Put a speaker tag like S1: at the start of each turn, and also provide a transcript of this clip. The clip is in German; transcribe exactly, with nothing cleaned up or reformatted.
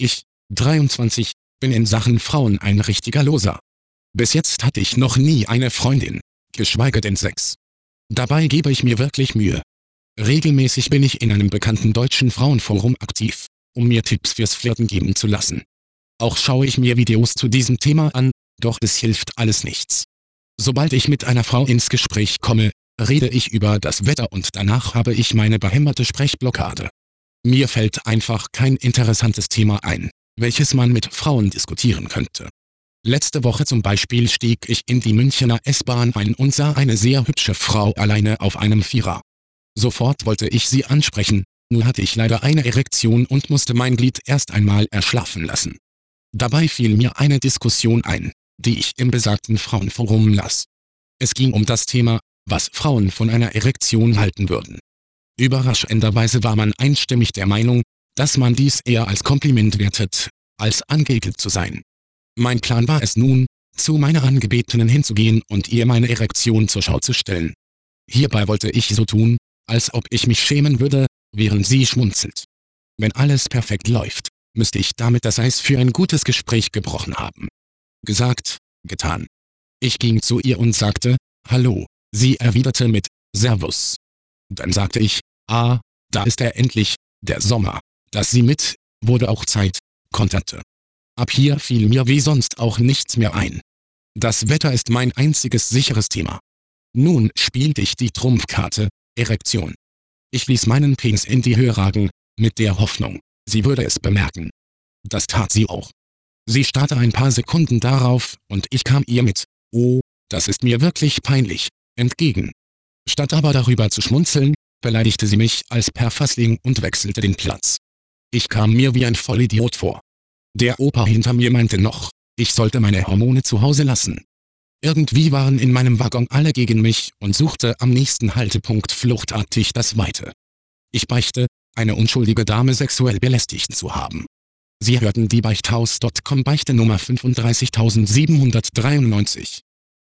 S1: Ich, dreiundzwanzig, bin in Sachen Frauen ein richtiger Loser. Bis jetzt hatte ich noch nie eine Freundin, geschweige denn Sex. Dabei gebe ich mir wirklich Mühe. Regelmäßig bin ich in einem bekannten deutschen Frauenforum aktiv, um mir Tipps fürs Flirten geben zu lassen. Auch schaue ich mir Videos zu diesem Thema an, doch es hilft alles nichts. Sobald ich mit einer Frau ins Gespräch komme, rede ich über das Wetter und danach habe ich meine behämmerte Sprechblockade. Mir fällt einfach kein interessantes Thema ein, welches man mit Frauen diskutieren könnte. Letzte Woche zum Beispiel stieg ich in die Münchener S-Bahn ein und sah eine sehr hübsche Frau alleine auf einem Vierer. Sofort wollte ich sie ansprechen, nur hatte ich leider eine Erektion und musste mein Glied erst einmal erschlaffen lassen. Dabei fiel mir eine Diskussion ein, die ich im besagten Frauenforum las. Es ging um das Thema, was Frauen von einer Erektion halten würden. Überraschenderweise war man einstimmig der Meinung, dass man dies eher als Kompliment wertet, als angeekelt zu sein. Mein Plan war es nun, zu meiner Angebetenen hinzugehen und ihr meine Erektion zur Schau zu stellen. Hierbei wollte ich so tun, als ob ich mich schämen würde, während sie schmunzelt. Wenn alles perfekt läuft, müsste ich damit das Eis für ein gutes Gespräch gebrochen haben. Gesagt, getan. Ich ging zu ihr und sagte, »Hallo«, sie erwiderte mit, »Servus«. Dann sagte ich, »Ah, da ist er endlich, der Sommer, dass sie mit, wurde auch Zeit«, konterte. Ab hier fiel mir wie sonst auch nichts mehr ein. Das Wetter ist mein einziges sicheres Thema. Nun spielte ich die Trumpfkarte, Erektion. Ich ließ meinen Penis in die Höhe ragen, mit der Hoffnung, sie würde es bemerken. Das tat sie auch. Sie starrte ein paar Sekunden darauf und ich kam ihr mit, »Oh, das ist mir wirklich peinlich«, entgegen. Statt aber darüber zu schmunzeln, beleidigte sie mich als Perversling und wechselte den Platz. Ich kam mir wie ein Vollidiot vor. Der Opa hinter mir meinte noch, ich sollte meine Hormone zu Hause lassen. Irgendwie waren in meinem Waggon alle gegen mich und suchte am nächsten Haltepunkt fluchtartig das Weite. Ich beichte, eine unschuldige Dame sexuell belästigt zu haben. Sie hörten die Beichthaus Punkt com Beichte Nummer fünfunddreißigtausendsiebenhundertdreiundneunzig.